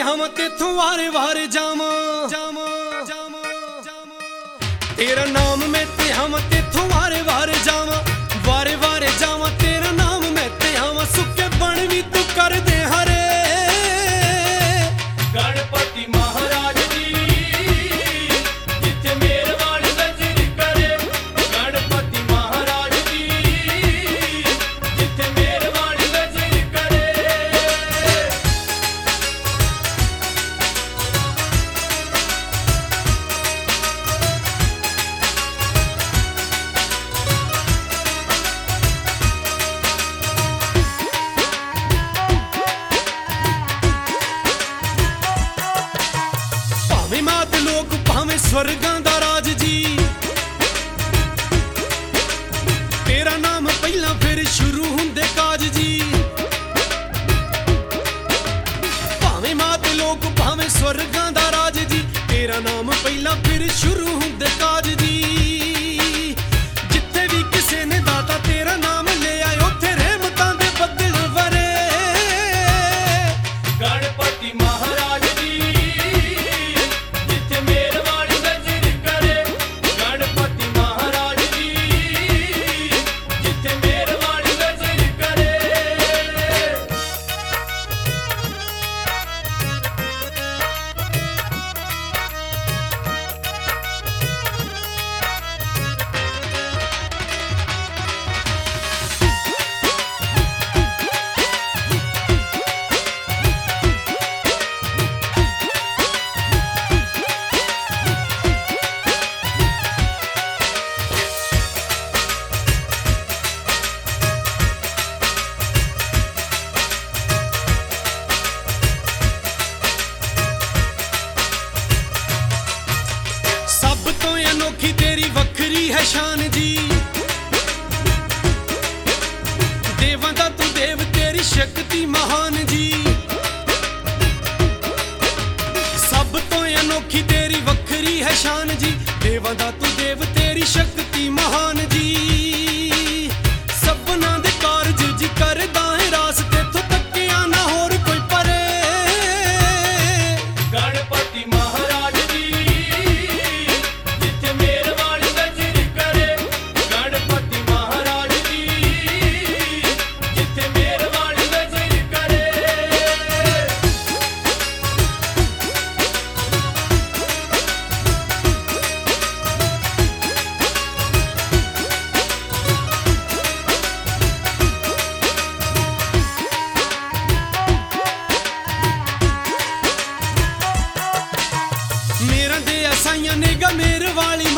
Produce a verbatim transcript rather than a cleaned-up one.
हम तेथों वारे वारे जावा जावा जावा जावा तेरा नाम मैं ते हम तेथों वारे वारे जावा वारे वारे जावा तेरा नाम मैं ते हम सुखे बन भी तू कर दे हरे गणपति महाराज जी जिथे मेहरबान नजर करे गणपति महाराज जी जिथे मेहरबान नजर करे भावें मात लोक भावें स्वर्गां दा राज जी तेरा नाम पहला फिर शुरू हुंदे काज जी भावें मात लोक भावें स्वर्गां दा राज जी तेरा नाम पहला फिर शुरू हुंदे काज जी जिथे भी किसे ने दाता तेरा नाम ले आए उथे रहमतां दे बदल वरे गणपति महाराज जी जिथे मेहरबान नजर करे गणपति महाराज जी जिथे मेहरबान नजर करे सब तो अनोखी तेरी वखरी है शान जी देवां दा तू देव तेरी शक्ति महान जी सब तो अनोखी तेरी वखरी है शान जी देवां दा तू देव तेरी शक्ति महान जी सबना दे कारज जी करदा है रास तेथों तकिया ना होर कोई परे गणपति महाराज जी जिथे मेहरबान नजर करे गणपति महाराज जी जिथे मेहरबान नजर करे मेरा दे साइयां नेगा मेरे वाली